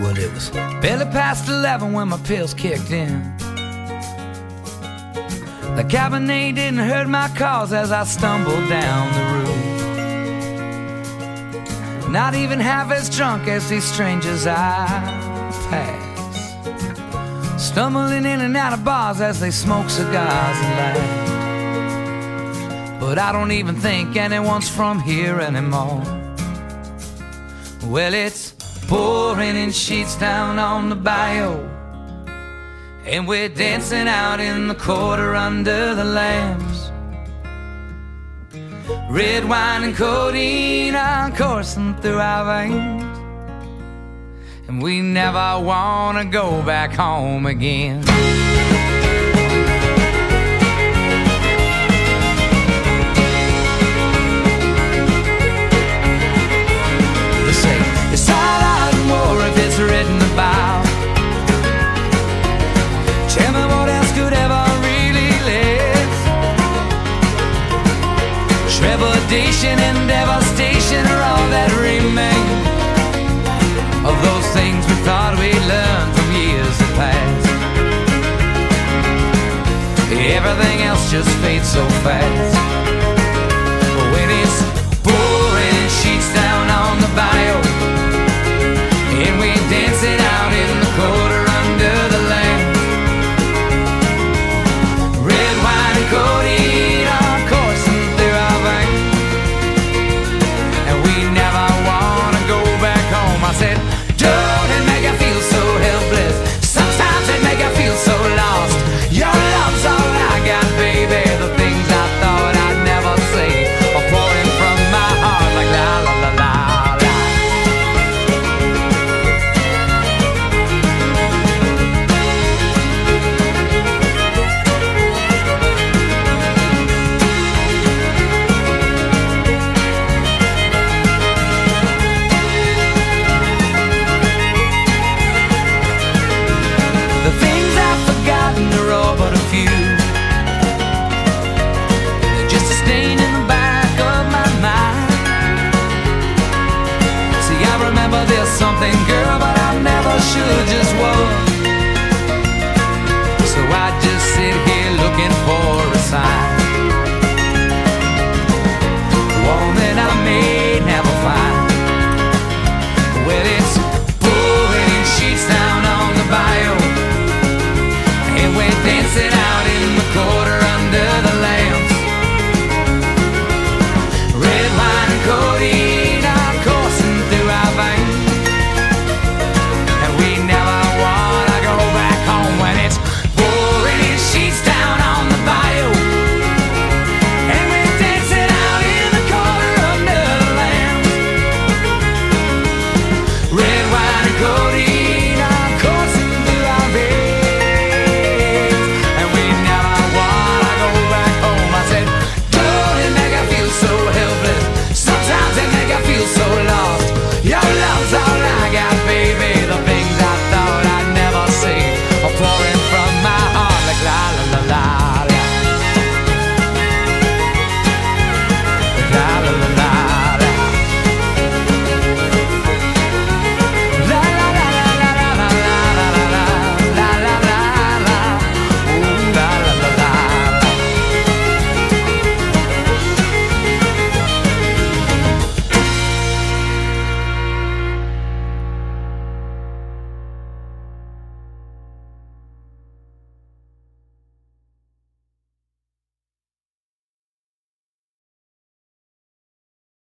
Well, it was barely past 11 when my pills kicked in. The Cabernet didn't hurt my cause as I stumbled down the road. Not even half as drunk as these strangers I pass, stumbling in and out of bars as they smoke cigars and laugh. But I don't even think anyone's from here anymore. Well, it's pouring in sheets down on the bayou, and we're dancing out in the quarter under the lamps. Red wine and codeine are coursing through our veins, and we never want to go back home again. They say it's all out more if it's written about. Tell me what else could ever really live. Trepidation and devastation are all that remain of those things we thought we learned from years that passed. Everything else just fades so fast.